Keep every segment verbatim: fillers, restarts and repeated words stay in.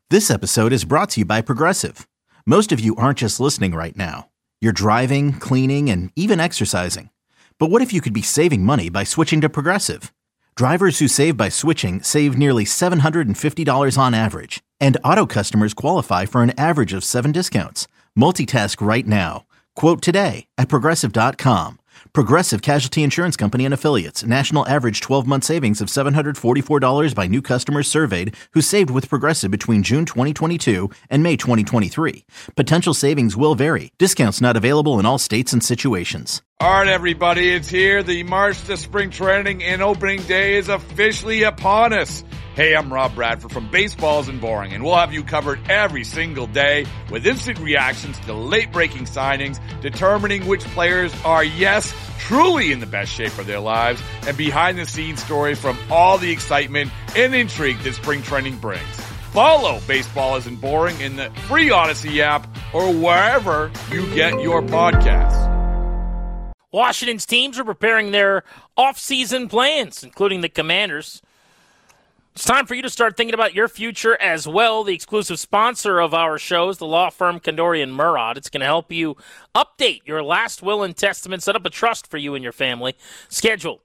This episode is brought to you by Progressive. Most of you aren't just listening right now. You're driving, cleaning, and even exercising. But what if you could be saving money by switching to Progressive? Drivers who save by switching save nearly seven hundred fifty dollars on average. And auto customers qualify for an average of seven discounts. Multitask right now. Quote today at Progressive dot com. Progressive Casualty Insurance Company and Affiliates. National average twelve-month savings of seven hundred forty-four dollars by new customers surveyed who saved with Progressive between June twenty twenty-two and May twenty twenty-three. Potential savings will vary. Discounts not available in all states and situations. All right, everybody, it's here. The March to Spring Training and Opening Day is officially upon us. Hey, I'm Rob Bradford from Baseball Isn't Boring, and we'll have you covered every single day with instant reactions to late-breaking signings, determining which players are, yes, truly in the best shape of their lives, and behind-the-scenes stories from all the excitement and intrigue that spring training brings. Follow Baseball Isn't Boring in the free Odyssey app or wherever you get your podcasts. Washington's teams are preparing their off-season plans, including the Commanders. It's time for you to start thinking about your future as well. The exclusive sponsor of our show is the law firm Kandori and Murad. It's going to help you update your last will and testament, set up a trust for you and your family. Schedule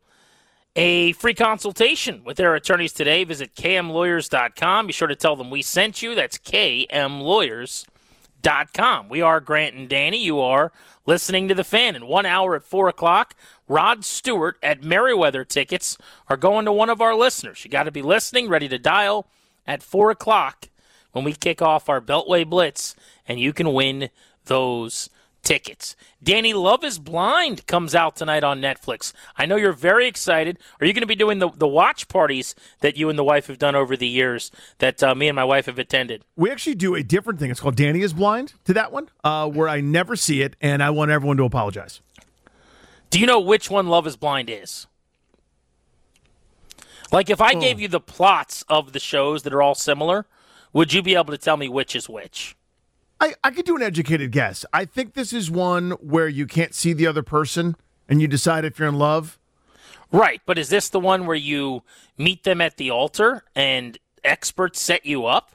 a free consultation with their attorneys today. Visit k m lawyers dot com. Be sure to tell them we sent you. That's k m lawyers dot com. We are Grant and Danny. You are listening to The Fan. In one hour at four o'clock, Rod Stewart at Merriweather Tickets are going to one of our listeners. You got to be listening, ready to dial at four o'clock when we kick off our Beltway Blitz, and you can win those tickets. Danny, Love is Blind comes out tonight on Netflix. I know you're very excited. Are you going to be doing the, the watch parties that you and the wife have done over the years that uh, me and my wife have attended? We actually do a different thing. It's called Danny is Blind to that one, uh, where I never see it, and I want everyone to apologize. Do you know which one Love is Blind is? Like, if I oh. gave you the plots of the shows that are all similar, would you be able to tell me which is which? I, I could do an educated guess. I think this is one where you can't see the other person, and you decide if you're in love. Right, but is this the one where you meet them at the altar and experts set you up?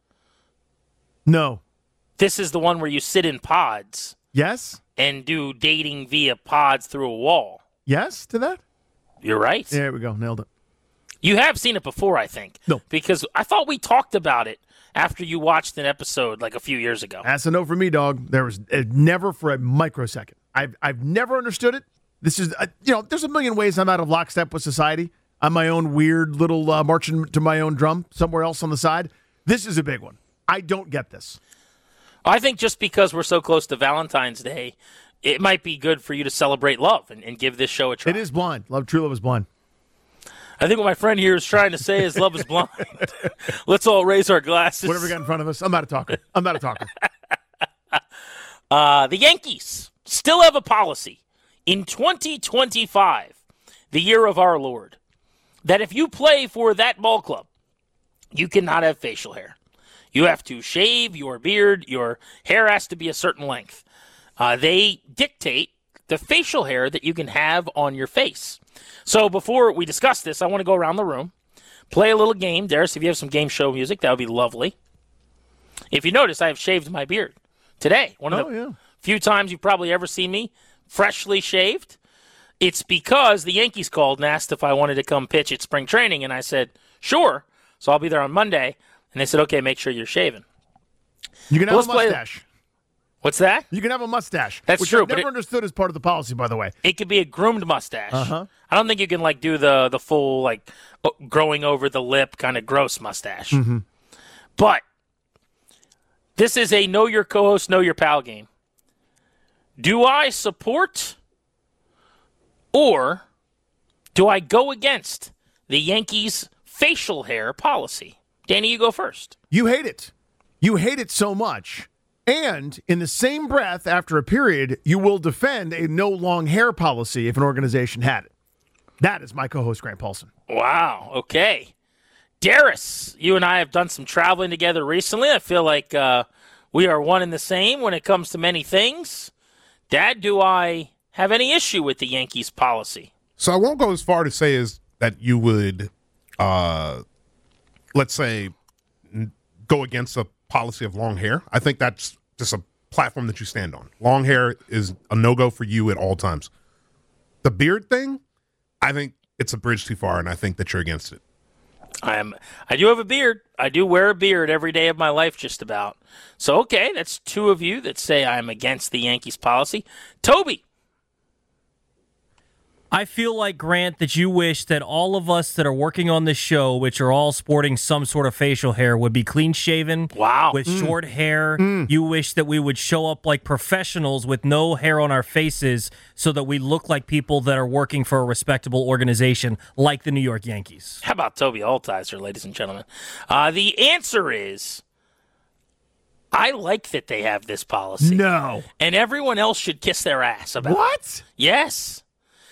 No. This is the one where you sit in pods. Yes? And do dating via pods through a wall. Yes to that? You're right. There we go. Nailed it. You have seen it before, I think. No. Because I thought we talked about it after you watched an episode like a few years ago. That's a no for me, dog. There was uh, never for a microsecond. I've, I've never understood it. This is, uh, you know, there's a million ways I'm out of lockstep with society. I'm my own weird little uh, marching to my own drum somewhere else on the side. This is a big one. I don't get this. I think just because we're so close to Valentine's Day, it might be good for you to celebrate love and, and give this show a try. It is blind. Love, true love is blind. I think what my friend here is trying to say is love is blind. Let's all raise our glasses. Whatever we got in front of us. I'm not a talker. I'm not a talker. uh, the Yankees still have a policy in twenty twenty-five, the year of our Lord, that if you play for that ball club, you cannot have facial hair. You have to shave your beard. Your hair has to be a certain length. Uh, they dictate the facial hair that you can have on your face. So before we discuss this, I want to go around the room, play a little game. Darius, if you have some game show music, that would be lovely. If you notice, I have shaved my beard today. One of oh, the yeah. few times you've probably ever seen me freshly shaved. It's because the Yankees called and asked if I wanted to come pitch at spring training, and I said, sure. So I'll be there on Monday. And they said, okay, make sure you're shaving. You can have a mustache. Play... What's that? You can have a mustache. That's which true. I've never but it, understood as part of the policy, by the way. It could be a groomed mustache. Uh-huh. I don't think you can like do the the full like growing over the lip kind of gross mustache. Mm-hmm. But this is a know your co-host, know your pal game. Do I support or do I go against the Yankees' facial hair policy? Danny, you go first. You hate it. You hate it so much. And in the same breath, after a period, you will defend a no long hair policy if an organization had it. That is my co-host, Grant Paulson. Wow. Okay. Darius, you and I have done some traveling together recently. I feel like uh, we are one and the same when it comes to many things. Dad, do I have any issue with the Yankees policy? So I won't go as far to say as that you would, uh, let's say, go against a policy of long hair. I think that's just a platform that you stand on. Long hair is a no-go for you at all times. The beard thing, I think it's a bridge too far, and I think that you're against it. I am. I do have a beard. I do wear a beard every day of my life, just about. So, okay, that's two of you that say I'm against the Yankees policy. Toby. I feel like, Grant, that you wish that all of us that are working on this show, which are all sporting some sort of facial hair, would be clean-shaven, wow. with mm. short hair. Mm. You wish that we would show up like professionals with no hair on our faces so that we look like people that are working for a respectable organization like the New York Yankees. How about Toby Altizer, ladies and gentlemen? Uh, the answer is, I like that they have this policy. No. And everyone else should kiss their ass about what? it. What? Yes.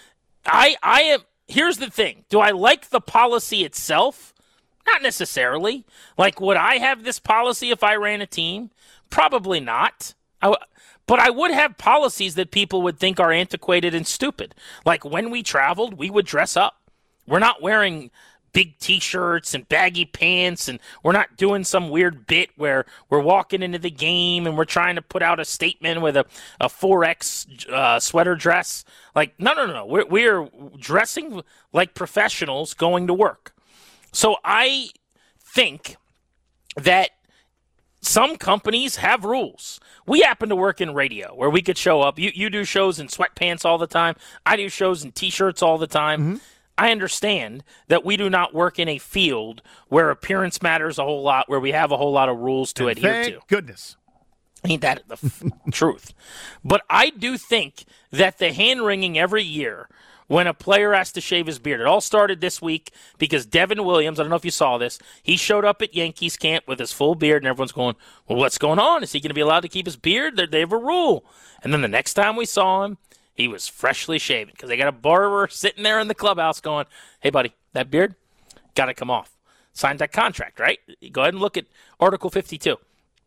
I I am. Here's the thing. Do I like the policy itself? Not necessarily. Like, would I have this policy if I ran a team? Probably not. I, but I would have policies that people would think are antiquated and stupid. Like, when we traveled, we would dress up. We're not wearing big T-shirts and baggy pants, and we're not doing some weird bit where we're walking into the game and we're trying to put out a statement with a, a four X uh, sweater dress. Like, no, no, no, no. We're, we're dressing like professionals going to work. So I think that some companies have rules. We happen to work in radio where we could show up. You, you do shows in sweatpants all the time. I do shows in T-shirts all the time. Mm-hmm. I understand that we do not work in a field where appearance matters a whole lot, where we have a whole lot of rules to and adhere thank to. Goodness. Ain't that the f- truth? But I do think that the hand-wringing every year when a player has to shave his beard, it all started this week because Devin Williams, I don't know if you saw this, he showed up at Yankees camp with his full beard, and everyone's going, well, what's going on? Is he going to be allowed to keep his beard? They have a rule. And then the next time we saw him, he was freshly shaven because they got a barber sitting there in the clubhouse going, hey, buddy, that beard, got to come off. Signed that contract, right? Go ahead and look at Article fifty-two.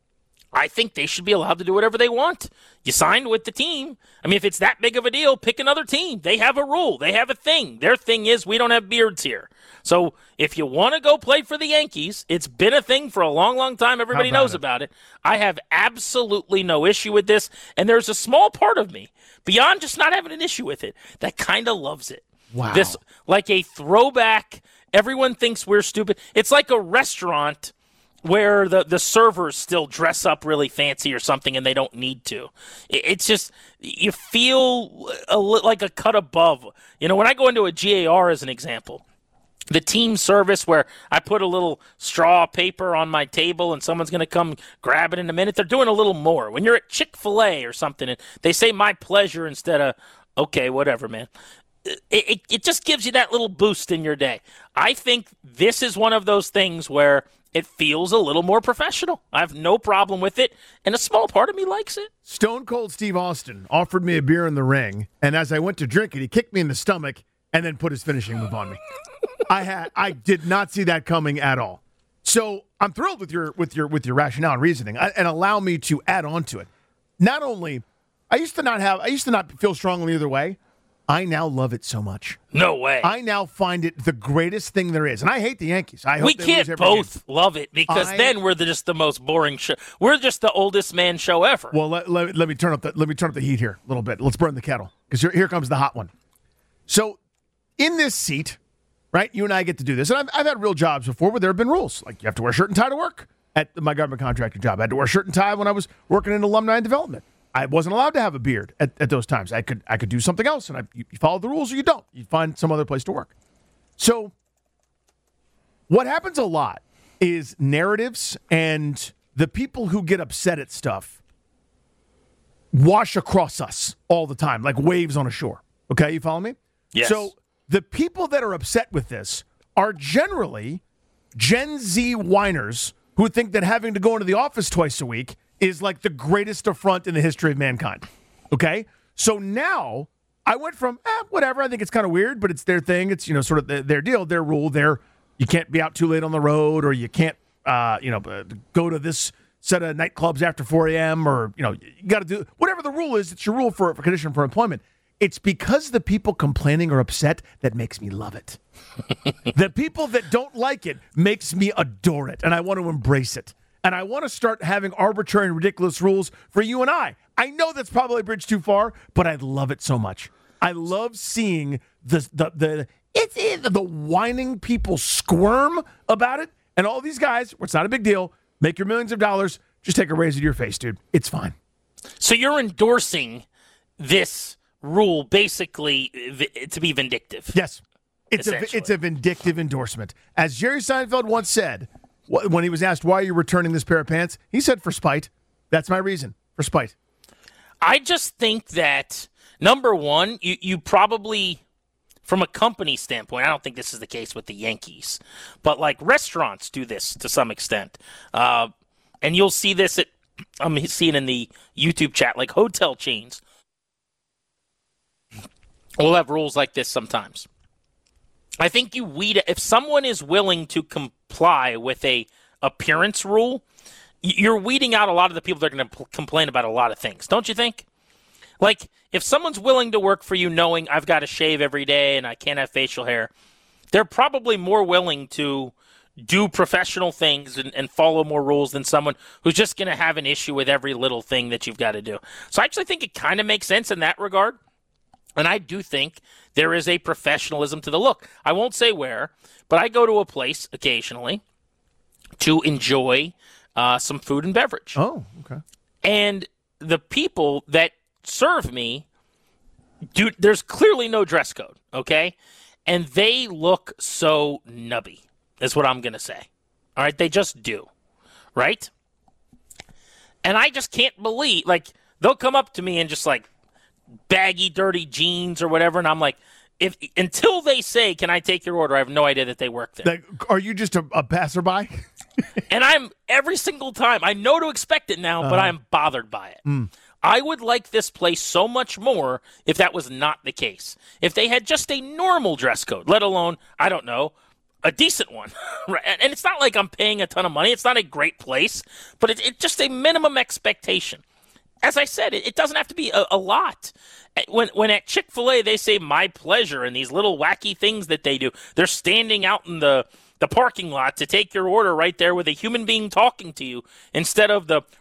I think they should be allowed to do whatever they want. You signed with the team. I mean, if it's that big of a deal, pick another team. They have a rule. They have a thing. Their thing is we don't have beards here. So if you want to go play for the Yankees, it's been a thing for a long, long time. Everybody about knows it? about it. I have absolutely no issue with this. And there's a small part of me, beyond just not having an issue with it, that kind of loves it. Wow. This, like a throwback, everyone thinks we're stupid. It's like a restaurant where the, the servers still dress up really fancy or something and they don't need to. It, it's just, you feel a, like a cut above. You know, when I go into a G A R as an example, the team service where I put a little straw paper on my table and someone's going to come grab it in a minute, they're doing a little more. When you're at Chick-fil-A or something, and they say my pleasure instead of, okay, whatever, man. It, it, it just gives you that little boost in your day. I think this is one of those things where it feels a little more professional. I have no problem with it, and a small part of me likes it. Stone Cold Steve Austin offered me a beer in the ring, and as I went to drink it, he kicked me in the stomach and then put his finishing move on me. I had I did not see that coming at all. So I'm thrilled with your with your with your rationale and reasoning, and allow me to add on to it. Not only I used to not have I used to not feel strongly either way. I now love it so much. No way. I now find it the greatest thing there is. And I hate the Yankees. I hope we they can't lose every both game. love it because I, then we're the, just the most boring show. We're just the oldest man show ever. Well, let, let, let me turn up the let me turn up the heat here a little bit. Let's burn the kettle because here, here comes the hot one. So in this seat, right, you and I get to do this. And I've, I've had real jobs before where there have been rules. Like you have to wear a shirt and tie to work at my government contractor job. I had to wear a shirt and tie when I was working in alumni and development. I wasn't allowed to have a beard at, at those times. I could I could do something else, and I, you, you follow the rules or you don't. You find some other place to work. So what happens a lot is narratives and the people who get upset at stuff wash across us all the time, like waves on a shore. Okay, you follow me? Yes. So the people that are upset with this are generally Gen Z whiners who think that having to go into the office twice a week is like the greatest affront in the history of mankind. Okay? So now I went from, eh, whatever, I think it's kind of weird, but it's their thing. It's, you know, sort of their, their deal, their rule. Their, you can't be out too late on the road, or you can't, uh, you know, go to this set of nightclubs after four a.m. or, you know, you got to do whatever the rule is. It's your rule for, for condition for employment. It's because the people complaining are upset that makes me love it. The people that don't like it makes me adore it, and I want to embrace it. And I want to start having arbitrary and ridiculous rules for you and I. I know that's probably a bridge too far, but I love it so much. I love seeing the the the it's it, the whining people squirm about it, and all these guys, where it's not a big deal, make your millions of dollars, just take a razor to your face, dude. It's fine. So you're endorsing this rule basically v- to be vindictive. Yes. It's a it's a vindictive endorsement. As Jerry Seinfeld once said, when he was asked why you're returning this pair of pants, he said for spite. That's my reason, for spite. I just think that, number one, you, you probably, from a company standpoint, I don't think this is the case with the Yankees, but like restaurants do this to some extent. Uh, and you'll see this at, I'm seeing in the YouTube chat, like hotel chains will have rules like this sometimes. I think you weed, if someone is willing to comply with a appearance rule, you're weeding out a lot of the people that are going to p- complain about a lot of things, don't you think? Like, if someone's willing to work for you knowing I've got to shave every day and I can't have facial hair, they're probably more willing to do professional things and, and follow more rules than someone who's just going to have an issue with every little thing that you've got to do. So I actually think it kind of makes sense in that regard. And I do think there is a professionalism to the look. I won't say where, but I go to a place occasionally to enjoy uh, some food and beverage. Oh, okay. And the people that serve me, do, there's clearly no dress code, okay? And they look so nubby, is what I'm going to say. All right? They just do, right? And I just can't believe, like, they'll come up to me and just, like, baggy, dirty jeans or whatever, and I'm like, if until they say, can I take your order, I have no idea that they work there. Like, are you just a, a passerby? And I'm, every single time, I know to expect it now, uh-huh. but I'm bothered by it. Mm. I would like this place so much more if that was not the case. If they had just a normal dress code, let alone, I don't know, a decent one. And it's not like I'm paying a ton of money. It's not a great place, but it's it just a minimum expectation. As I said, it, it doesn't have to be a, a lot. When when at Chick-fil-A they say my pleasure and these little wacky things that they do, they're standing out in the, the parking lot to take your order right there with a human being talking to you instead of the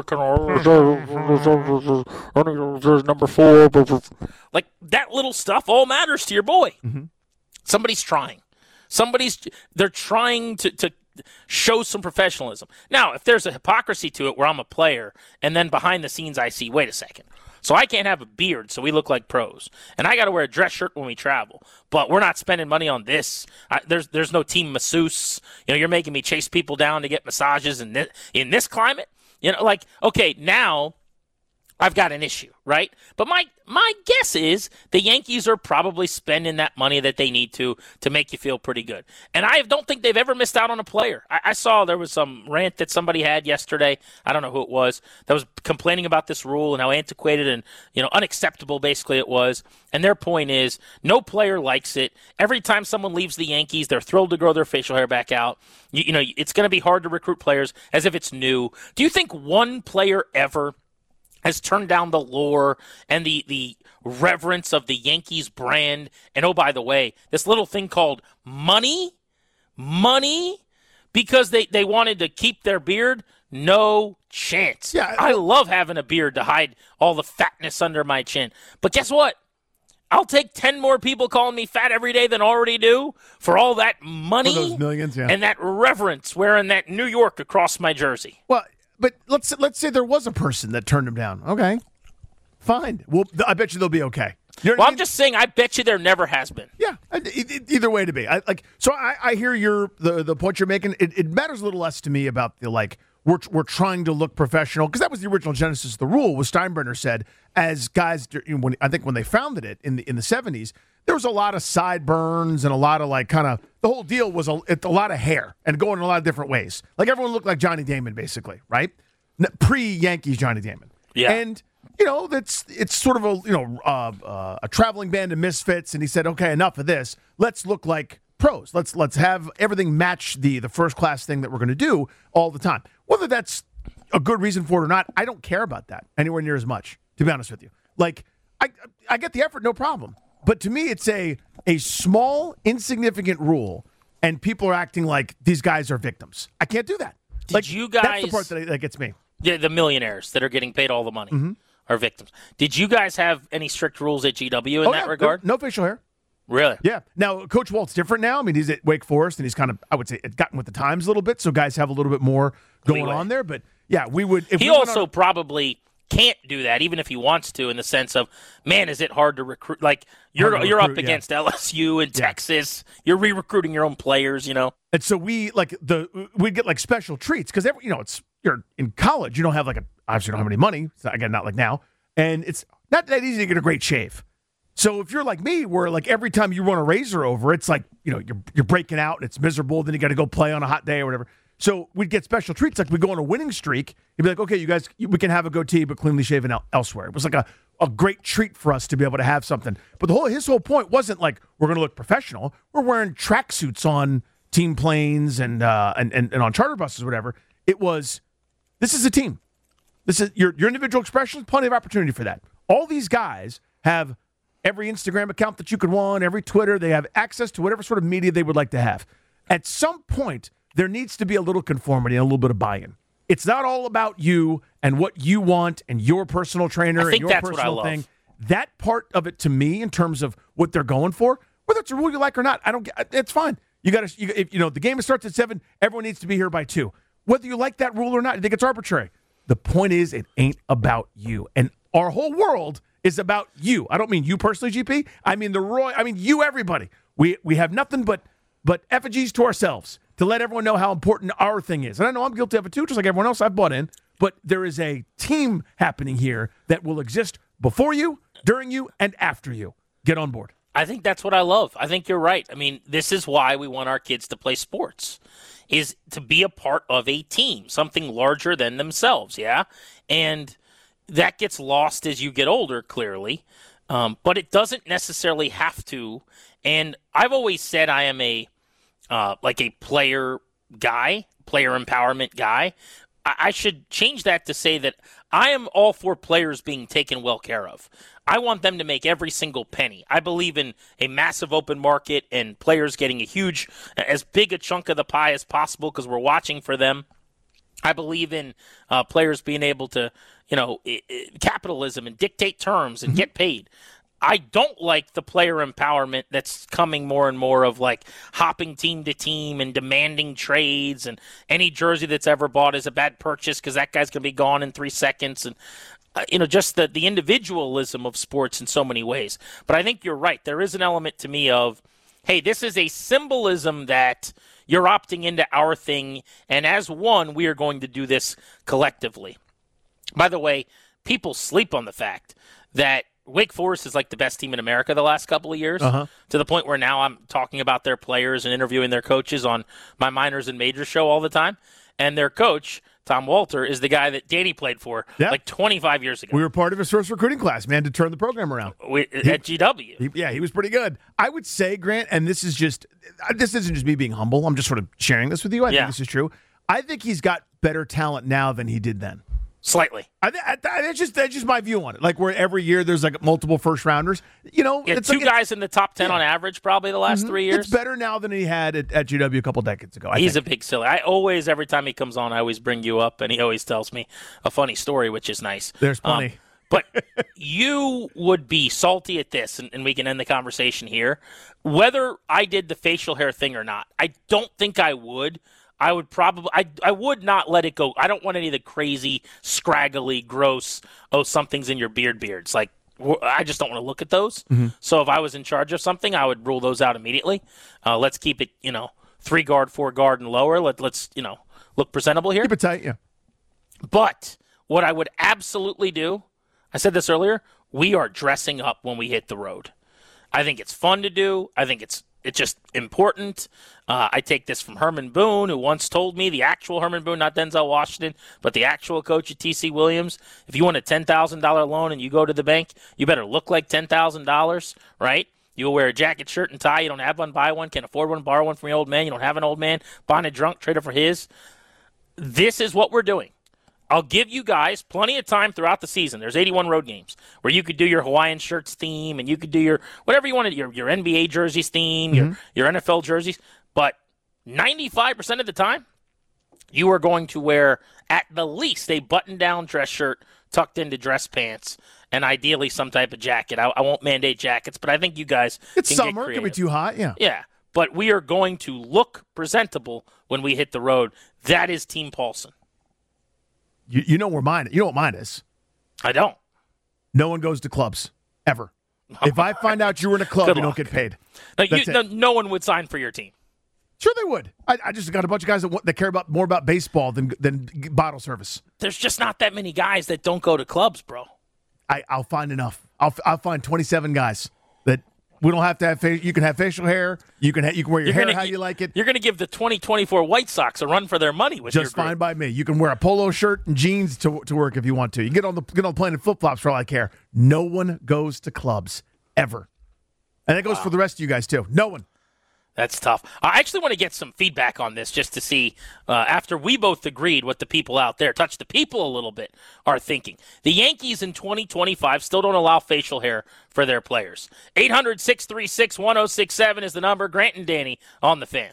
number four. Like that little stuff all matters to your boy. Mm-hmm. Somebody's trying. Somebody's they're trying to, to show some professionalism. Now, if there's a hypocrisy to it where I'm a player and then behind the scenes I see, wait a second, so I can't have a beard so we look like pros, and I got to wear a dress shirt when we travel, but we're not spending money on this. I, there's there's no team masseuse. You know, you're making me chase people down to get massages in this, in this climate. You know, like, okay, now I've got an issue, right? But my my guess is the Yankees are probably spending that money that they need to to make you feel pretty good. And I don't think they've ever missed out on a player. I, I saw there was some rant that somebody had yesterday. I don't know who it was that was complaining about this rule and how antiquated and, you know, unacceptable basically it was. And their point is no player likes it. Every time someone leaves the Yankees, they're thrilled to grow their facial hair back out. You, you know, it's going to be hard to recruit players as if it's new. Do you think one player ever has turned down the lore and the, the reverence of the Yankees brand? And oh, by the way, this little thing called money, money, because they, they wanted to keep their beard? No chance. Yeah, I love having a beard to hide all the fatness under my chin. But guess what? I'll take ten more people calling me fat every day than already do for all that money for those millions, yeah. and that reverence wearing that New York across my jersey. Well, But let's let's say there was a person that turned him down. Okay, fine. Well, I bet you they'll be okay. You know well, I I'm mean? just saying. I bet you there never has been. Yeah, either way to be. I, like so, I, I hear your the the point you're making. It, it matters a little less to me about the like we're we're trying to look professional because that was the original genesis of the rule. Was Steinbrenner said as guys when I think when they founded it in the in the seventies. There was a lot of sideburns and a lot of like kind of the whole deal was a, a lot of hair and going in a lot of different ways. Like everyone looked like Johnny Damon, basically, right? Pre-Yankees Johnny Damon. Yeah. And, you know, that's it's sort of a, you know, uh, uh, a traveling band of misfits. And he said, okay, enough of this. Let's look like pros. Let's let's have everything match the, the first-class thing that we're going to do all the time. Whether that's a good reason for it or not, I don't care about that anywhere near as much, to be honest with you. Like, I I get the effort, no problem. But to me, it's a a small, insignificant rule, and people are acting like these guys are victims. I can't do that. Did like, you guys? That's the part that, that gets me. The, the millionaires that are getting paid all the money mm-hmm. are victims. Did you guys have any strict rules at G W in oh, that yeah, regard? No, no facial hair. Really? Yeah. Now, Coach Walt's different now. I mean, he's at Wake Forest, and he's kind of, I would say, gotten with the times a little bit, so guys have a little bit more going Leeway. on there. But, yeah, we would. If he we also on, probably can't do that, even if he wants to, in the sense of, man, is it hard to recruit? Like, you're Hard to you're recruit, up yeah. against L S U and Yeah. Texas. You're re-recruiting your own players, you know? And so we, like, the we'd get, like, special treats because, you know, it's you're in college. You don't have, like, a, obviously you don't have any money. So, again, not like now. And it's not that easy to get a great shave. So if you're like me, where like every time you run a razor over, it's like, you know, you're you're breaking out and it's miserable. Then you got to go play on a hot day or whatever. So we'd get special treats. Like we go on a winning streak. You'd be like, okay, you guys, we can have a goatee, but cleanly shaven el- elsewhere. It was like a, a great treat for us to be able to have something. But the whole his whole point wasn't like we're going to look professional. We're wearing tracksuits on team planes and, uh, and and and on charter buses or whatever. It was, this is a team. This is your your individual expression. Plenty of opportunity for that. All these guys have every Instagram account that you could want, every Twitter. They have access to whatever sort of media they would like to have. At some point, there needs to be a little conformity and a little bit of buy-in. It's not all about you and what you want and your personal trainer I think and your that's what I personal love. thing. That part of it to me, in terms of what they're going for, whether it's a rule you like or not, I don't. get It's fine. You got to. You, if, you know, the game starts at seven. Everyone needs to be here by two. Whether you like that rule or not, I think it's arbitrary. The point is, it ain't about you, and our whole world is about you. I don't mean you personally, G P. I mean the Roy. I mean you, everybody. We we have nothing but but effigies to ourselves to let everyone know how important our thing is. And I know I'm guilty of it too, just like everyone else I've bought in. But there is a team happening here that will exist before you, during you, and after you. Get on board. I think that's what I love. I think you're right. I mean, this is why we want our kids to play sports, is to be a part of a team, something larger than themselves, yeah? And that gets lost as you get older, clearly, um, but it doesn't necessarily have to. And I've always said I am a uh, like a player guy, player empowerment guy. I-, I should change that to say that I am all for players being taken well care of. I want them to make every single penny. I believe in a massive open market and players getting a huge, as big a chunk of the pie as possible because we're watching for them. I believe in uh, players being able to, you know, I- I- capitalism and dictate terms and get paid. I don't like the player empowerment that's coming more and more of like hopping team to team and demanding trades, and any jersey that's ever bought is a bad purchase because that guy's going to be gone in three seconds. And, uh, you know, just the, the individualism of sports in so many ways. But I think you're right. There is an element to me of, hey, this is a symbolism that you're opting into our thing, and as one, we are going to do this collectively. By the way, people sleep on the fact that Wake Forest is like the best team in America the last couple of years, Uh-huh. to the point where now I'm talking about their players and interviewing their coaches on my Minors and Majors show all the time. And their coach, Tom Walter, is the guy that Danny played for Yeah. like twenty-five years ago. We were part of his first recruiting class, man, to turn the program around. We, at G W. He, yeah, he was pretty good. I would say, Grant, and this is just, this isn't just me being humble. I'm just sort of sharing this with you. I Yeah. think this is true. I think he's got better talent now than he did then. Slightly. I, I, I, that's just that's just my view on it. Like where every year there's like multiple first rounders. You know, Yeah, it's two like, guys in the top ten yeah. on average probably the last three years. It's better now than he had at, at G W a couple decades ago. I He's think. a big silly. I always, every time he comes on, I always bring you up, and he always tells me a funny story, which is nice. There's Um, plenty. but you would be salty at this, and, and we can end the conversation here. Whether I did the facial hair thing or not, I don't think I would. I would probably, I, I would not let it go. I don't want any of the crazy, scraggly, gross, oh, something's in your beard beards. Like, wh- I just don't want to look at those. So if I was in charge of something, I would rule those out immediately. Uh, let's keep it, you know, three guard, four guard, and lower. Let, let's, you know, look presentable here. Keep it tight, yeah. But what I would absolutely do, I said this earlier, we are dressing up when we hit the road. I think it's fun to do. I think it's it's just important. Uh, I take this from Herman Boone, who once told me, the actual Herman Boone, not Denzel Washington, but the actual coach at T C Williams, if you want a ten thousand dollars loan and you go to the bank, you better look like ten thousand dollars, right? You will wear a jacket, shirt, and tie. You don't have one, buy one. Can't afford one, borrow one from your old man. You don't have an old man. Buying a drunk, trade it for his. This is what we're doing. I'll give you guys plenty of time throughout the season. There's eighty-one road games where you could do your Hawaiian shirts theme, and you could do your whatever you wanted, your your N B A jerseys theme, your your N F L jerseys. But ninety-five percent of the time, you are going to wear at the least a button-down dress shirt tucked into dress pants, and ideally some type of jacket. I, I won't mandate jackets, but I think you guys It's can summer. get It could be creative. too hot. Yeah. Yeah, but we are going to look presentable when we hit the road. That is Team Paulson. You, you know where mine. You know what mine is. I don't. No one goes to clubs ever. If I find out you were in a club, Good you luck. don't get paid. No, you, That's it. no, no one would sign for your team. Sure, they would. I, I just got a bunch of guys that, want, that care about more about baseball than than bottle service. There's just not that many guys that don't go to clubs, bro. I, I'll find enough. I'll I'll find twenty-seven guys that we don't have to have. Fa- you can have facial hair. You can ha- you can wear your You're hair gonna- how you like it. You're going to give the twenty twenty-four White Sox a run for their money with Just your fine group. by me. You can wear a polo shirt and jeans to to work if you want to. You can get on the get on the plane in flip flops for all I care. No one goes to clubs ever, and that goes for the rest of you guys too. No one. That's tough. I actually want to get some feedback on this just to see, uh, after we both agreed, what the people out there, touch the people a little bit, are thinking. The Yankees in twenty twenty-five still don't allow facial hair for their players. eight hundred, six three six, one oh six seven is the number. Grant and Danny on the Fan.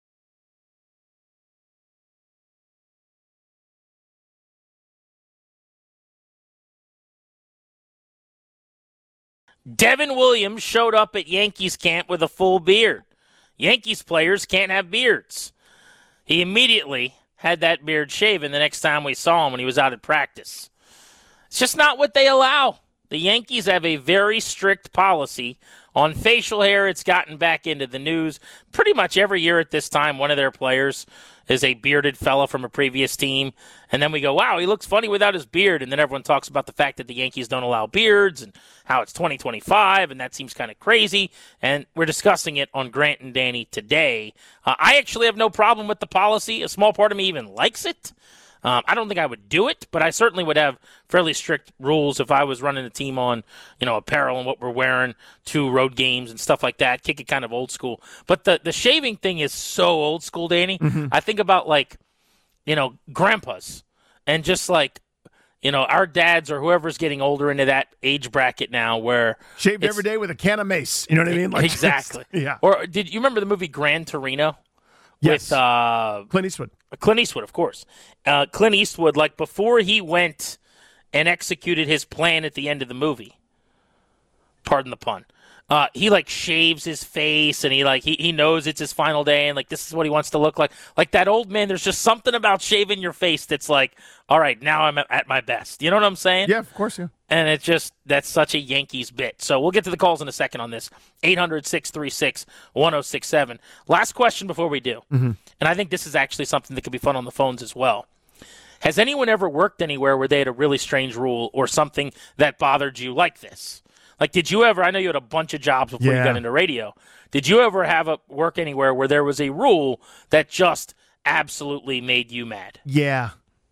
Devin Williams showed up at Yankees camp with a full beard. Yankees players can't have beards. He immediately had that beard shaven the next time we saw him when he was out at practice. It's just not what they allow. The Yankees have a very strict policy on facial hair. It's gotten back into the news. Pretty much every year at this time, one of their players is a bearded fella from a previous team. And then we go, wow, he looks funny without his beard. And then everyone talks about the fact that the Yankees don't allow beards and how it's twenty twenty-five, and that seems kind of crazy. And we're discussing it on Grant and Danny today. Uh, I actually have no problem with the policy. A small part of me even likes it. Um, I don't think I would do it, but I certainly would have fairly strict rules if I was running a team on, you know, apparel and what we're wearing to road games and stuff like that. Kick it kind of old school. But the, the shaving thing is so old school, Danny. Mm-hmm. I think about, like, you know, grandpas and just like, you know, our dads or whoever's getting older into that age bracket now where Shaved every day with a can of mace. You know what I mean? Like, exactly. Yeah. Or did you remember the movie Gran Torino? Yes. With uh, Clint Eastwood. Clint Eastwood, of course. Uh, Clint Eastwood, like before he went and executed his plan at the end of the movie, pardon the pun, uh, he like shaves his face and he like he, he knows it's his final day and like this is what he wants to look like. Like that old man, there's just something about shaving your face that's like, all right, now I'm at, at my best. You know what I'm saying? Yeah, of course, yeah. And it's just, that's such a Yankees bit. So we'll get to the calls in a second on this. eight hundred, six three six, one oh six seven. Last question before we do. Mm-hmm. And I think this is actually something that could be fun on the phones as well. Has anyone ever worked anywhere where they had a really strange rule or something that bothered you like this? Like, did you ever, I know you had a bunch of jobs before Yeah. you got into radio. Did you ever have a work anywhere where there was a rule that just absolutely made you mad? Yeah.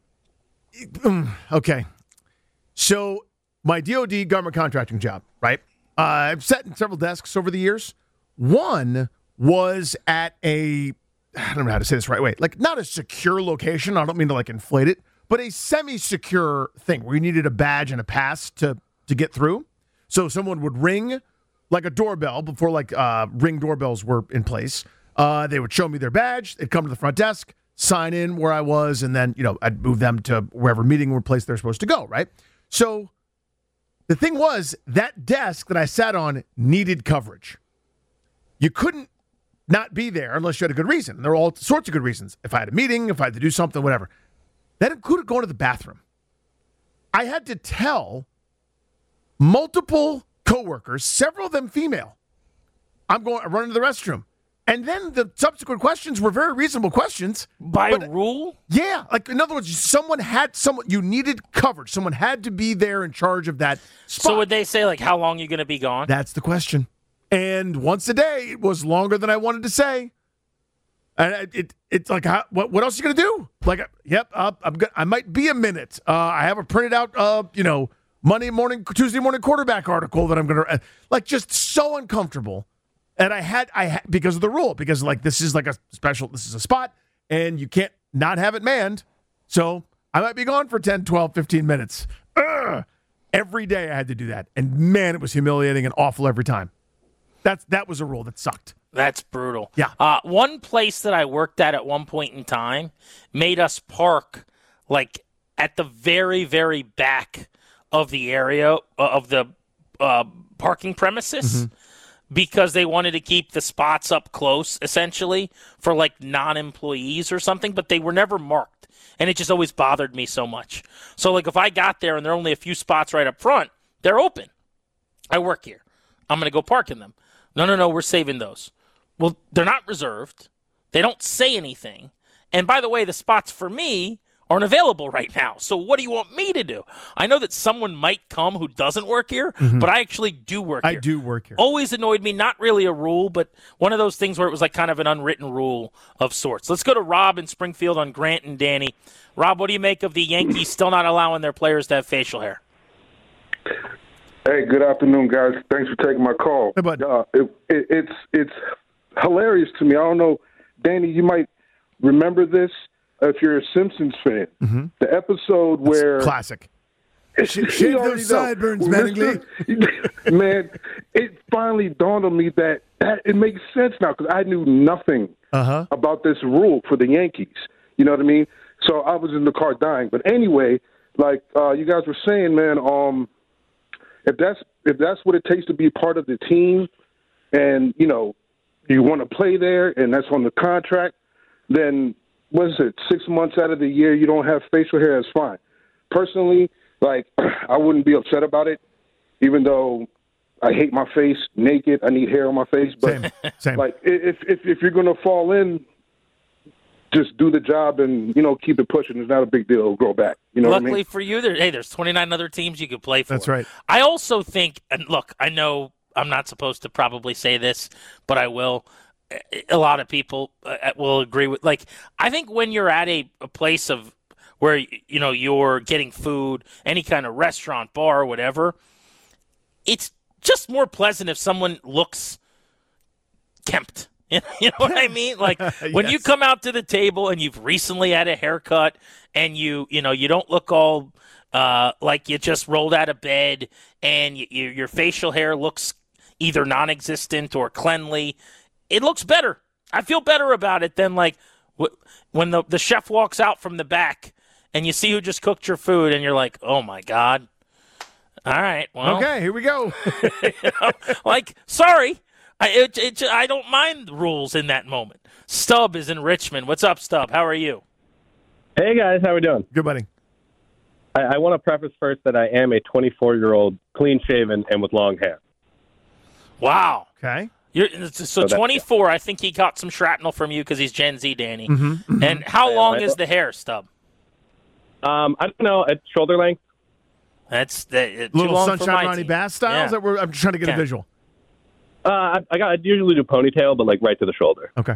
Okay. So my D O D government contracting job, right? Uh, I've sat in several desks over the years. One was at a, I don't know how to say this the right way, like not a secure location. I don't mean to like inflate it, but a semi-secure thing where you needed a badge and a pass to to get through. So someone would ring like a doorbell before like uh, Ring doorbells were in place. Uh, they would show me their badge. They'd come to the front desk, sign in where I was, and then, you know, I'd move them to wherever meeting or place they're supposed to go, right? So the thing was, that desk that I sat on needed coverage. You couldn't not be there unless you had a good reason. And there were all sorts of good reasons. If I had a meeting, if I had to do something, whatever. That included going to the bathroom. I had to tell multiple coworkers, several of them female, I'm going, I'm running to the restroom. And then the subsequent questions were very reasonable questions. By but, rule? Yeah. Like, in other words, someone had someone, you needed coverage. Someone had to be there in charge of that spot. So would they say, like, how long are you going to be gone? That's the question. And once a day, it was longer than I wanted to say. And it, it it's like, how, what what else are you going to do? Like, yep, uh, I'm go- I might be a minute. Uh, I have a printed out, uh, you know, Monday morning, Tuesday morning quarterback article that I'm going to, uh, like, just so uncomfortable. And I had, I had, because of the rule, because like this is like a special, this is a spot, and you can't not have it manned. So I might be gone for ten, twelve, fifteen minutes. Ugh. Every day I had to do that. And man, it was humiliating and awful every time. That's, that was a rule that sucked. That's brutal. Yeah. Uh, one place that I worked at at one point in time made us park like at the very, very back of the area uh, of the uh, parking premises mm-hmm. because they wanted to keep the spots up close, essentially, for like non-employees or something, but they were never marked. And it just always bothered me so much. So like if I got there and there are only a few spots right up front, they're open. I work here. I'm going to go park in them. No, no, no, we're saving those. Well, they're not reserved. They don't say anything. And by the way, the spots for me aren't available right now. So what do you want me to do? I know that someone might come who doesn't work here, mm-hmm. but I actually do work I here. I do work here. Always annoyed me. Not really a rule, but one of those things where it was like kind of an unwritten rule of sorts. Let's go to Rob in Springfield on Grant and Danny. Rob, what do you make of the Yankees still not allowing their players to have facial hair? Hey, good afternoon, guys. Thanks for taking my call. Hey, bud. Uh, it, it, it's it's hilarious to me. I don't know, Danny, you might remember this if you're a Simpsons fan. Mm-hmm. The episode where That's classic. Shave those sideburns, Mattingly. Man, it finally dawned on me that, that it makes sense now because I knew nothing uh-huh. about this rule for the Yankees. You know what I mean? So I was in the car dying. But anyway, like uh, you guys were saying, man, um, if that's if that's what it takes to be part of the team, and you know you want to play there, and that's on the contract, then what is it? Six months out of the year you don't have facial hair, that's fine. Personally, like I wouldn't be upset about it, even though I hate my face naked. I need hair on my face, but Same. Same. like if if if you're gonna fall in, just do the job and, you know, keep it pushing. It's not a big deal. It'll grow back. You know Luckily what I mean? for you, there, hey, there's twenty-nine other teams you could play for. That's right. I also think, and look, I know I'm not supposed to probably say this, but I will. A lot of people uh, will agree with, like, I think when you're at a, a place of where, you know, you're getting food, any kind of restaurant, bar, whatever, it's just more pleasant if someone looks kempt. You know what I mean? Like when yes. you come out to the table and you've recently had a haircut and you, you know, you don't look all uh, like you just rolled out of bed and you, you, your facial hair looks either non-existent or cleanly. It looks better. I feel better about it than like wh- when the, the chef walks out from the back and you see who just cooked your food and you're like, oh my God. All right. Well, okay, here we go. you know, like, sorry. I, it, it, I don't mind the rules in that moment. Stub is in Richmond. What's up, Stub? How are you? Hey, guys. How we doing? Good, buddy. I, I want to preface first that I am a twenty-four-year-old, clean-shaven, and with long hair. Wow. Okay. You're, so, so twenty-four, I think he caught some shrapnel from you because he's Gen Z, Danny. Mm-hmm, mm-hmm. And how yeah, long right. is the hair, Stub? Um, I don't know. At shoulder length. That's the, too little long Sunshine for my Ronnie team. Bass styles. Yeah. That we're, I'm just trying to get yeah. a visual. Uh, I, I got. I usually do ponytail, but like right to the shoulder. Okay.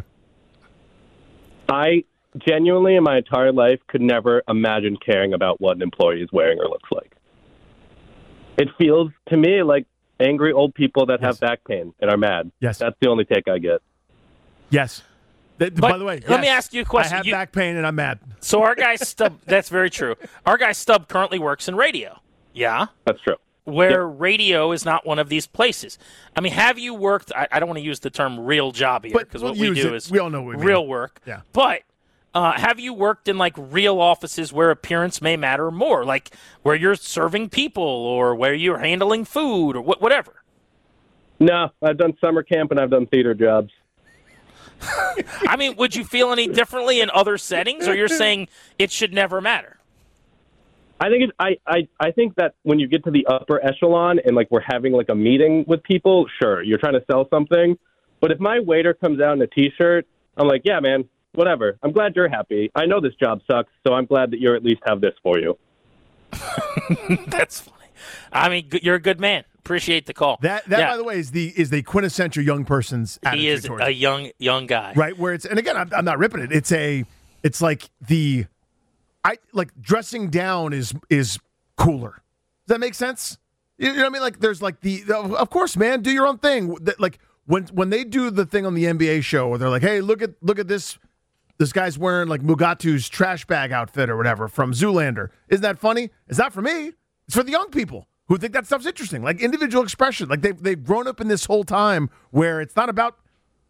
I genuinely, in my entire life, could never imagine caring about what an employee is wearing or looks like. It feels to me like angry old people that yes. have back pain and are mad. Yes. That's the only take I get. Yes. Th- But by the way, let yes, me ask you a question. I have You- back pain and I'm mad. So our guy Stub, that's very true. Our guy Stub currently works in radio. Yeah. That's true. Where yep. radio is not one of these places. I mean, have you worked? I, I don't want to use the term "real job" here because we'll what we do it. is we all know what we real mean. work. Yeah. But uh, have you worked in like real offices where appearance may matter more, like where you're serving people or where you're handling food or wh- whatever? No, I've done summer camp and I've done theater jobs. I mean, would you feel any differently in other settings, or you're saying it should never matter? I think it, I, I I think that when you get to the upper echelon and like we're having like a meeting with people, sure, you're trying to sell something. But if my waiter comes out in a T-shirt, I'm like, yeah, man, whatever. I'm glad you're happy. I know this job sucks, so I'm glad that you at least have this for you. That's funny. I mean, you're a good man. Appreciate the call. That that yeah. by the way is the is the quintessential young person's attitude. He is towards a it. young young guy, right? Where it's and again, I'm, I'm not ripping it. It's a it's like the I like dressing down is is cooler. Does that make sense? You know what I mean? Like there's like the of course, man, do your own thing. That like when when they do the thing on the N B A show where they're like, hey, look at look at this. This guy's wearing like Mugatu's trash bag outfit or whatever from Zoolander. Isn't that funny? It's not for me. It's for the young people who think that stuff's interesting. Like individual expression. Like they've they've grown up in this whole time where it's not about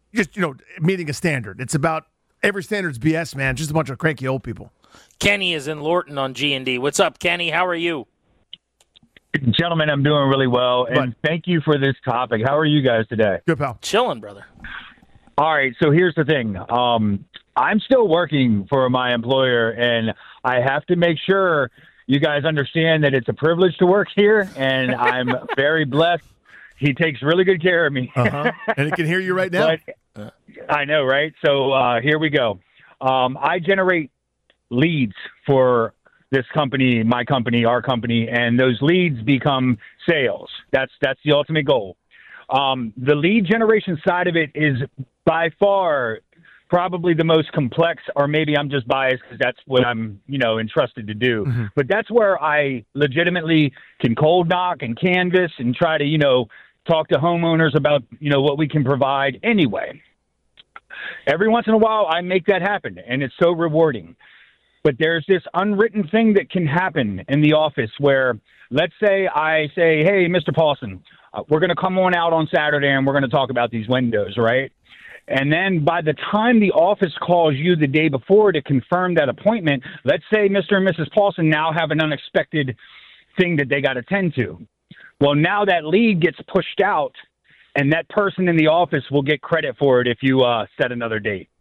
just, you know, meeting a standard. It's about every standard's B S, man. Just a bunch of cranky old people. Kenny is in Lorton on G and D. What's up, Kenny? How are you? Gentlemen, I'm doing really well, and But, thank you for this topic. How are you guys today? good, pal. Chilling, brother. All right, so here's the thing. Um, I'm still working for my employer, and I have to make sure you guys understand that it's a privilege to work here, and I'm very blessed. He takes really good care of me. Uh-huh. And he can hear you right now. But, I know, right? So uh, here we go. Um, I generate leads for this company, my company, our company, and those leads become sales. That's that's the ultimate goal. Um, the lead generation side of it is by far probably the most complex, or maybe I'm just biased because that's what I'm, you know, entrusted to do. Mm-hmm. But that's where I legitimately can cold knock and canvas and try to, you know, talk to homeowners about, you know, what we can provide anyway. Every once in a while, I make that happen, and it's so rewarding. But there's this unwritten thing that can happen in the office where, let's say I say, hey, Mister Paulson, uh, we're going to come on out on Saturday and we're going to talk about these windows, right? And then by the time the office calls you the day before to confirm that appointment, let's say Mister and Missus Paulson now have an unexpected thing that they got to tend to. Well, now that lead gets pushed out, and that person in the office will get credit for it if you uh, set another date.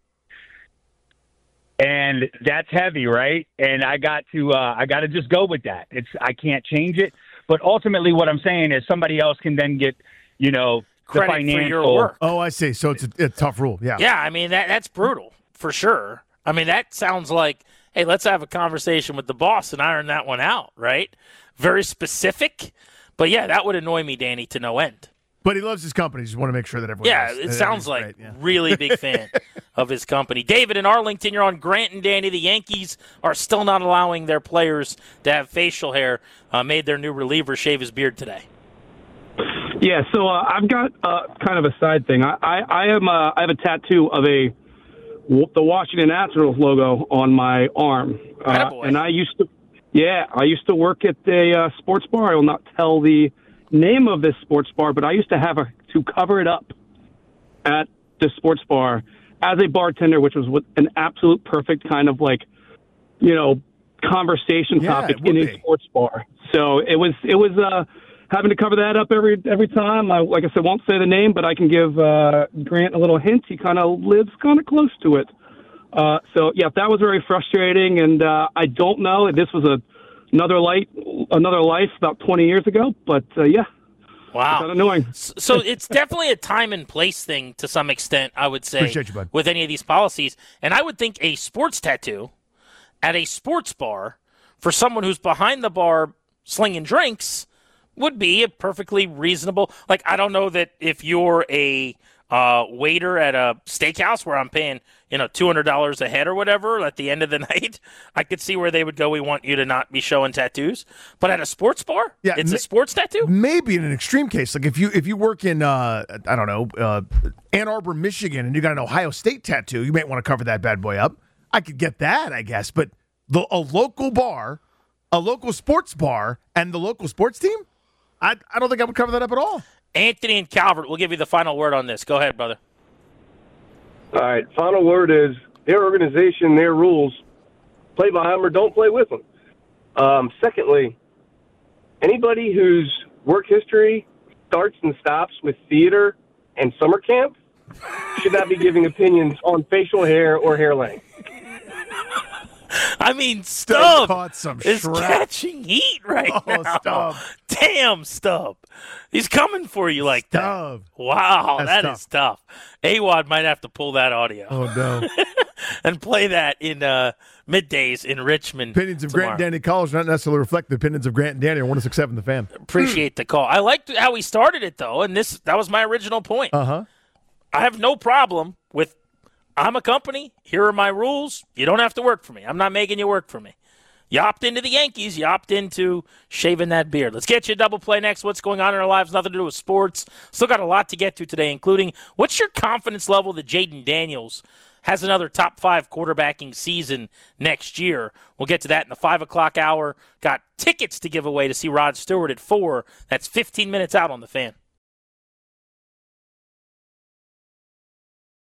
And that's heavy, right? And I got to uh, I got to just go with that. It's I can't change it. But ultimately what I'm saying is somebody else can then get, you know, credit the financial. for your work. Oh, I see. So it's a, a tough rule. Yeah. Yeah, I mean, that that's brutal for sure. I mean, that sounds like, hey, let's have a conversation with the boss and iron that one out, right? Very specific. But, yeah, that would annoy me, Danny, to no end. But he loves his company. Just want to make sure that everyone Yeah, knows. it That sounds everything's like great, yeah. really big fan of his company. David in Arlington, you're on Grant and Danny. The Yankees are still not allowing their players to have facial hair. Uh, made their new reliever shave his beard today. Yeah, so uh, I've got uh, kind of a side thing. I, I, I am uh, I have a tattoo of a the Washington Nationals logo on my arm, uh, and I used to, yeah, I used to work at a uh, sports bar. I will not tell the name of this sports bar, but I used to have a, to cover it up at the sports bar as a bartender, which was an absolute perfect kind of like, you know, conversation Yeah, topic it would in a be. sports bar. So it was it was uh, having to cover that up every every time. I, like I said, won't say the name, but I can give uh, Grant a little hint. He kind of lives kind of close to it. Uh, so yeah, that was very frustrating, and uh, I don't know. This was a another light, another life about twenty years ago, but uh, yeah. Wow. Kind of annoying. So it's definitely a time and place thing to some extent, I would say, Appreciate you, bud. with any of these policies. And I would think a sports tattoo at a sports bar for someone who's behind the bar slinging drinks would be a perfectly reasonable. Like, I don't know that if you're a uh, waiter at a steakhouse where I'm paying, you know, two hundred dollars a head or whatever at the end of the night, I could see where they would go, we want you to not be showing tattoos. But at a sports bar, Yeah, it's ma- a sports tattoo? Maybe in an extreme case, like if you if you work in uh, I don't know uh, Ann Arbor, Michigan, and you got an Ohio State tattoo, you might want to cover that bad boy up. I could get that, I guess. But the a local bar, a local sports bar, and the local sports team, I I don't think I would cover that up at all. Anthony and Calvert will give you the final word on this. Go ahead, brother. All right, final word is their organization, their rules. Play by them or don't play with them. Um, secondly, anybody whose work history starts and stops with theater and summer camp should not be giving opinions on facial hair or hair length. I mean, Stubb caught some is shrap. catching heat right Oh, now. Stubb. Damn, Stubb. He's coming for you like Stubb. that. Wow, That's that tough. is tough. A W O D might have to pull that audio Oh no! and play that in uh, middays in Richmond. Opinions of tomorrow. Grant and Danny College not necessarily reflect the opinions of Grant and Danny or one oh six seven The Fan. Appreciate the call. I liked how he started it, though, and this that was my original point. Uh huh. I have no problem with I'm a company. Here are my rules. You don't have to work for me. I'm not making you work for me. You opt into the Yankees. You opt into shaving that beard. Let's get you a double play next. What's going on in our lives? Nothing to do with sports. Still got a lot to get to today, including what's your confidence level that Jaden Daniels has another top five quarterbacking season next year? We'll get to that in the five o'clock hour. Got tickets to give away to see Rod Stewart at four. That's fifteen minutes out on the Fan.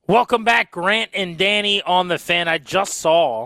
Welcome back, Grant and Danny on the Fan. I just saw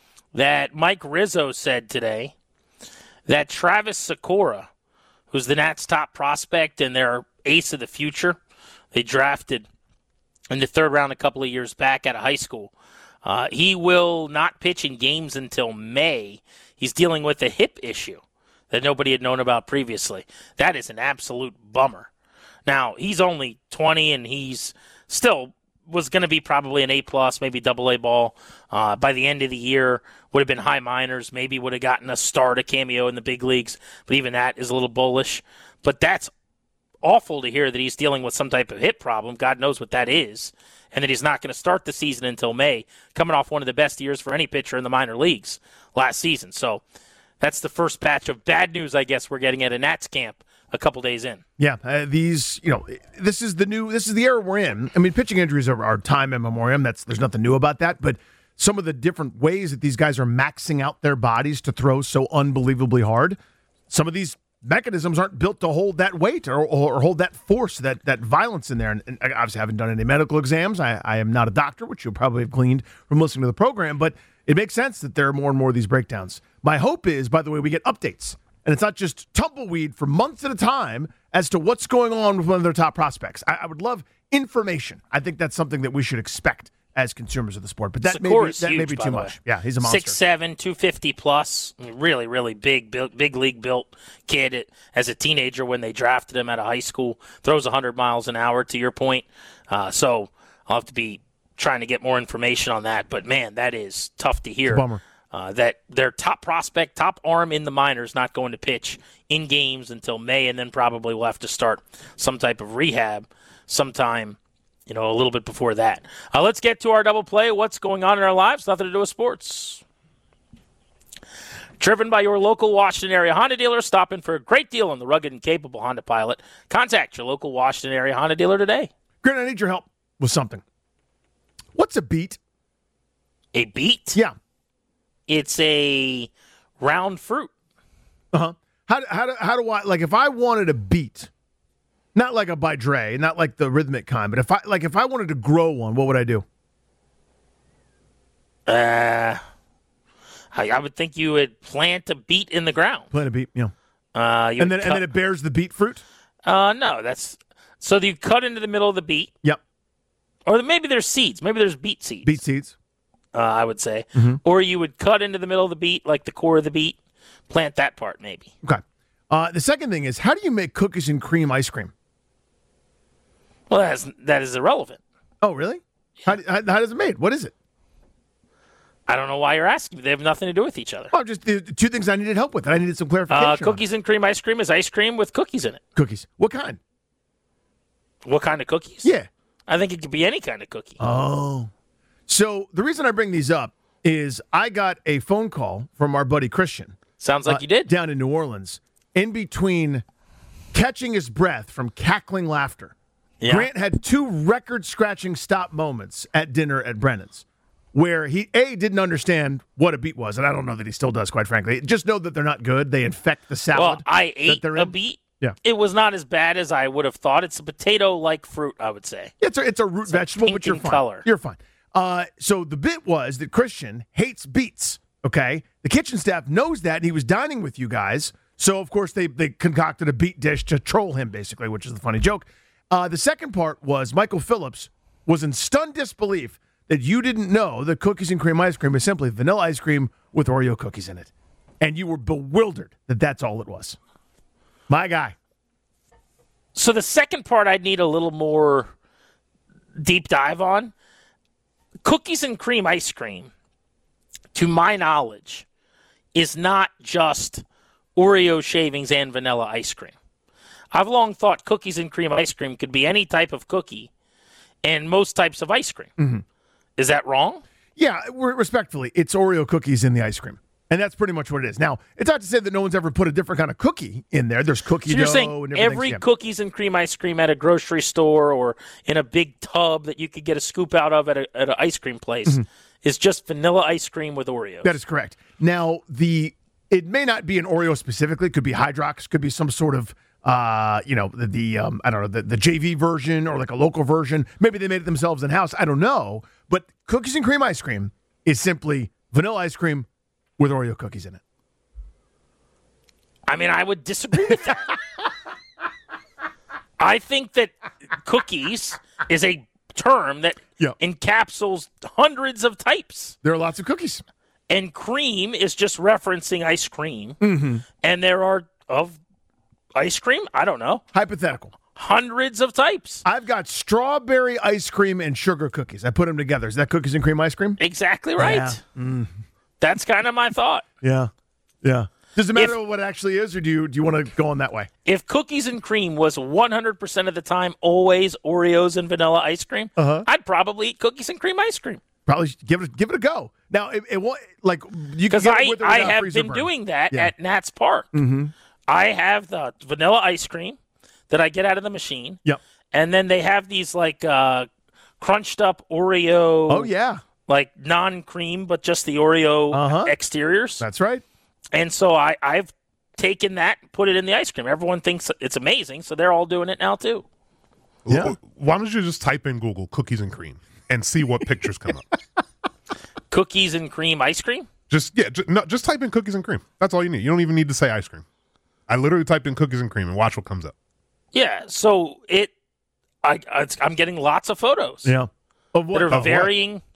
that Mike Rizzo said today that Travis Sikora, who's the Nats' top prospect and their ace of the future, they drafted in the third round a couple of years back out of high school. Uh, he will not pitch in games until May. He's dealing with a hip issue that nobody had known about previously. That is an absolute bummer. Now, he's only twenty, and he's still was going to be probably an A-plus, maybe double-A ball. Uh, by the end of the year, would have been high minors, maybe would have gotten a start, a cameo in the big leagues, but even that is a little bullish. But that's awful to hear that he's dealing with some type of hip problem. God knows what that is. And that he's not going to start the season until May, coming off one of the best years for any pitcher in the minor leagues last season. So that's the first patch of bad news, I guess, we're getting at a Nats camp a couple days in. Yeah, uh, these, you know, this is the new, this is the era we're in. I mean, pitching injuries are, are time immemorial. That's, there's nothing new about that. But some of the different ways that these guys are maxing out their bodies to throw so unbelievably hard, some of these mechanisms aren't built to hold that weight or, or, or hold that force, that that violence in there. And, and I obviously haven't done any medical exams. I, I am not a doctor, which you'll probably have gleaned from listening to the program. But it makes sense that there are more and more of these breakdowns. My hope is, by the way, we get updates. And it's not just tumbleweed for months at a time as to what's going on with one of their top prospects. I, I would love information. I think that's something that we should expect as consumers of the sport. But that may be, that huge, may be too much. Yeah, he's a monster. six seven, two fifty plus. Really, really big, big, big league built kid. It, as a teenager when they drafted him out of high school, throws one hundred miles an hour, to your point. Uh, so I'll have to be trying to get more information on that. But, man, that is tough to hear. It's a bummer. Uh, that their top prospect, top arm in the minors, not going to pitch in games until May, and then probably will have to start some type of rehab sometime, you know, a little bit before that. Uh, let's get to our double play. What's going on in our lives? Nothing to do with sports. Driven by your local Washington area Honda dealer, stop in for a great deal on the rugged and capable Honda Pilot. Contact your local Washington area Honda dealer today. Grant, I need your help with something. What's a beet? A beet? Yeah. It's a round fruit. Uh-huh. How, how, do, how do I, like, if I wanted a beet, not like a by Dre, not like the rhythmic kind, but if I, like, if I wanted to grow one, what would I do? Uh, I, I would think you would plant a beet in the ground. Plant a beet, yeah. Uh, you and then cut, and then it bears the beet fruit? Uh, no, that's, so you cut into the middle of the beet. Yep. Or maybe there's seeds. Maybe there's beet seeds. Beet seeds. Uh, I would say. Mm-hmm. Or you would cut into the middle of the beet, like the core of the beet, plant that part maybe. Okay. Uh, the second thing is, how do you make cookies and cream ice cream? Well, that is, that is irrelevant. Oh, really? How, how, how does it made? What is it? I don't know why you're asking me. They have nothing to do with each other. Oh, just the two things I needed help with. I needed some clarification. Uh, cookies and cream ice cream is ice cream with cookies in it. Cookies. What kind? What kind of cookies? Yeah. I think it could be any kind of cookie. Oh. So the reason I bring these up is I got a phone call from our buddy Christian. Sounds like uh, you did. Down in New Orleans. In between catching his breath from cackling laughter. Yeah. Grant had two record-scratching stop moments at dinner at Brennan's where he, A, didn't understand what a beet was, and I don't know that he still does, quite frankly. Just know that they're not good. They infect the salad. Well, I ate a in. beet. Yeah. It was not as bad as I would have thought. It's a potato-like fruit, I would say. It's a, it's a root it's vegetable, pink but you're in fine. Color. You're fine. Uh, so the bit was that Christian hates beets, okay? The kitchen staff knows that, and he was dining with you guys. So, of course, they, they concocted a beet dish to troll him, basically, which is the funny joke. Uh, the second part was Michael Phillips was in stunned disbelief that you didn't know that cookies and cream ice cream is simply vanilla ice cream with Oreo cookies in it. And you were bewildered that that's all it was. My guy. So the second part I'd need a little more deep dive on. Cookies and cream ice cream, to my knowledge, is not just Oreo shavings and vanilla ice cream. I've long thought cookies and cream ice cream could be any type of cookie and most types of ice cream. Mm-hmm. Is that wrong? Yeah, respectfully, it's Oreo cookies in the ice cream. And that's pretty much what it is. Now, it's not to say that no one's ever put a different kind of cookie in there. There's cookie so you're dough saying and everything. every yeah. cookies and cream ice cream at a grocery store or in a big tub that you could get a scoop out of at, a, at an ice cream place mm-hmm. is just vanilla ice cream with Oreos. That is correct. Now, the it may not be an Oreo specifically. It could be Hydrox. Could be some sort of uh, you know, the, the um, I don't know, the, the J V version or like a local version. Maybe they made it themselves in-house. I don't know. But cookies and cream ice cream is simply vanilla ice cream with Oreo cookies in it. I mean, I would disagree with that. I think that cookies is a term that yeah. encapsulates hundreds of types. There are lots of cookies. And cream is just referencing ice cream. Mm-hmm. And there are, of ice cream, I don't know. Hypothetical. Hundreds of types. I've got strawberry ice cream and sugar cookies. I put them together. Is that cookies and cream ice cream? Exactly right. Yeah. Mm. That's kind of my thought. Yeah. Yeah. Does it matter If, what it actually is, or do you do you want to go on that way? If cookies and cream was one hundred percent of the time always Oreos and vanilla ice cream, uh-huh. I'd probably eat cookies and cream ice cream. Probably give it give it a go. Now, it, it won't like you because can get I it with or I without have freezer been burn. doing that yeah. at Nats Park. Mm-hmm. I have the vanilla ice cream that I get out of the machine. Yep. And then they have these like uh, crunched up Oreo. Oh yeah. Like non-cream, but just the Oreo uh-huh. exteriors. That's right. And so I, I've taken that, put it in the ice cream. Everyone thinks it's amazing, so they're all doing it now too. Yeah. Why don't you just type in Google cookies and cream and see what pictures come up? Cookies and cream ice cream? Just yeah, just, no, just type in cookies and cream. That's all you need. You don't even need to say ice cream. I literally typed in cookies and cream and watch what comes up. Yeah. So it, I, it's, I'm getting lots of photos. Yeah. Of what? That are of varying. What?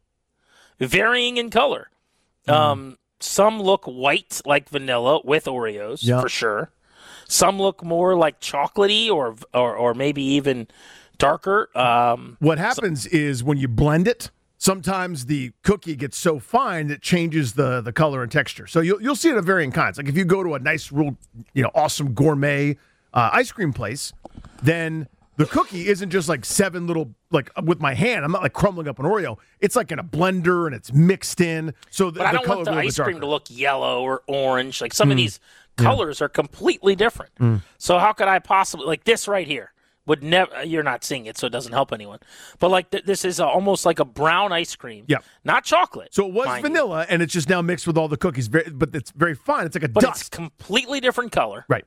Varying in color. Mm. Um, some look white like vanilla with Oreos yeah. for sure. Some look more like chocolatey or or, or maybe even darker. Um, what happens so, is when you blend it, sometimes the cookie gets so fine that it changes the, the color and texture. So you'll you'll see it of varying kinds. Like if you go to a nice, real, you know, awesome gourmet uh, ice cream place, then the cookie isn't just like seven little, like with my hand. I'm not like crumbling up an Oreo. It's like in a blender and it's mixed in. So the, but I the don't color want the ice darker. cream to look yellow or orange. Like some mm. of these colors yeah. are completely different. Mm. So how could I possibly, like this right here would never, you're not seeing it, so it doesn't help anyone. But like th- this is a, almost like a brown ice cream. Yeah. Not chocolate. So it was vanilla you. and it's just now mixed with all the cookies. Very, but it's very fine. It's like a but dust. It's completely different color. Right.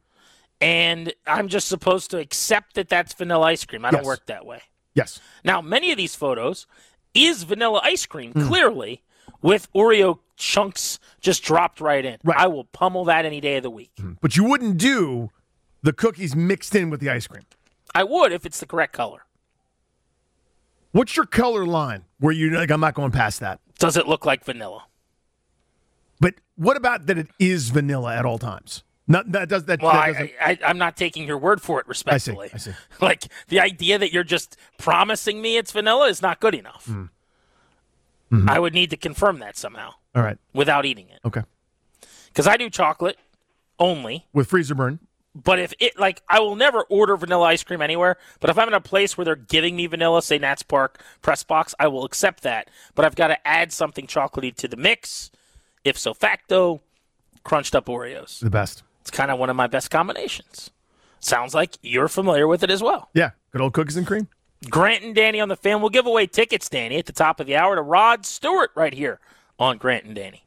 And I'm just supposed to accept that that's vanilla ice cream. I yes. don't work that way. Yes. Now, many of these photos is vanilla ice cream, mm. clearly, with Oreo chunks just dropped right in. Right. I will pummel that any day of the week. Mm. But you wouldn't do the cookies mixed in with the ice cream. I would if it's the correct color. What's your color line where you're like, I'm not going past that? Does it look like vanilla? But what about that it is vanilla at all times? Not, that does that. Well, that I, doesn't... I, I'm not taking your word for it, respectfully. I see. I see. Like the idea that you're just promising me it's vanilla is not good enough. Mm. Mm-hmm. I would need to confirm that somehow. All right. Without eating it. Okay. Because I do chocolate only with freezer burn. But if it like, I will never order vanilla ice cream anywhere. But if I'm in a place where they're giving me vanilla, say Nats Park Press Box, I will accept that. But I've got to add something chocolatey to the mix. If so facto, crunched up Oreos. The best. It's kind of one of my best combinations. Sounds like you're familiar with it as well. Yeah, good old cookies and cream. Grant and Danny on the Fan. We'll give away tickets, Danny, at the top of the hour to Rod Stewart right here on Grant and Danny.